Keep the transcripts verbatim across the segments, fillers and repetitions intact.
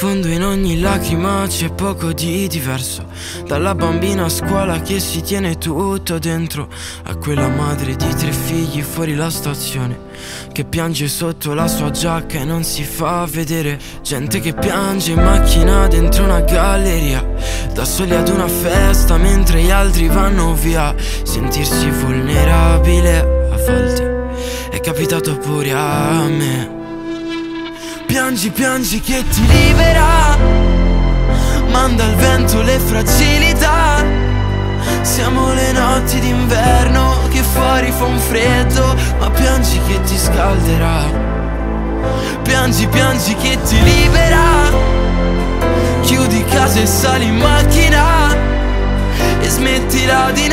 fondo in ogni lacrima c'è poco di diverso, dalla bambina a scuola che si tiene tutto dentro, a quella madre di tre figli fuori la stazione, che piange sotto la sua giacca e non si fa vedere. Gente che piange in macchina dentro una galleria, da soli ad una festa mentre gli altri vanno via. Sentirsi vulnerabile a volte è capitato pure a me. Piangi, piangi che ti libera, manda al vento le fragilità. Siamo le notti d'inverno che fuori fa un freddo, ma piangi che ti scalderà. Piangi, piangi che ti libera, chiudi casa e sali in macchina e smettila di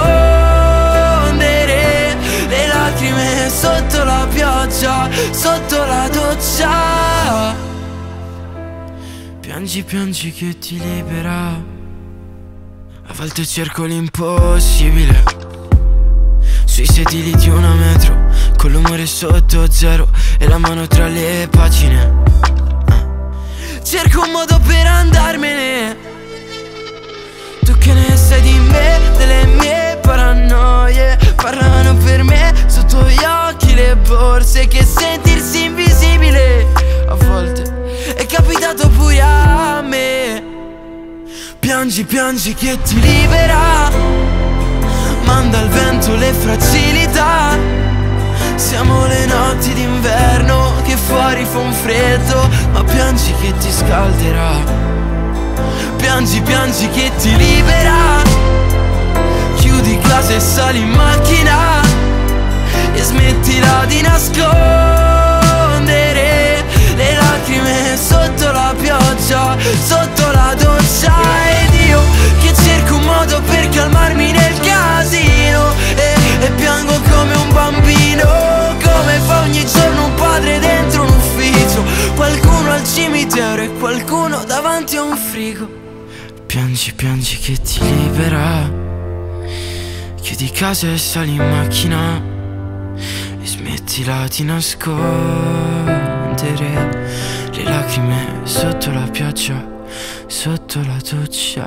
nascondere le lacrime sotto la pioggia, sotto la doccia. Piangi, piangi che ti libera. A volte cerco l'impossibile sui sedili di una metro, con l'umore sotto zero e la mano tra le pagine. Cerco un modo per andarmene. Tu che ne sai di me, delle mie paranoie, parlano per me sotto gli occhi le borse, che sentirsi invisibile a volte è capitato pure a me. Piangi, piangi che ti libera, manda al vento le fragilità. Siamo le notti d'inverno che fuori fa un freddo, ma piangi che ti scalderà. Piangi, piangi che ti libera, chiudi casa e sali in macchina e smettila di nascondere le lacrime sotto la pioggia, sotto la doccia. Ed io che cerco un modo per calmarmi nel casino e, e piango come un bambino, come fa ogni giorno un padre dentro un ufficio, qualcuno al cimitero e qualcuno davanti a un frigo. Piangi, piangi che ti libera, chiudi casa e sali in macchina e smettila di nascondere le lacrime sotto la pioggia, sotto la doccia.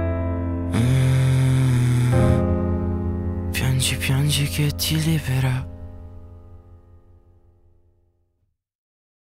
mm. Piangi, piangi che ti libera.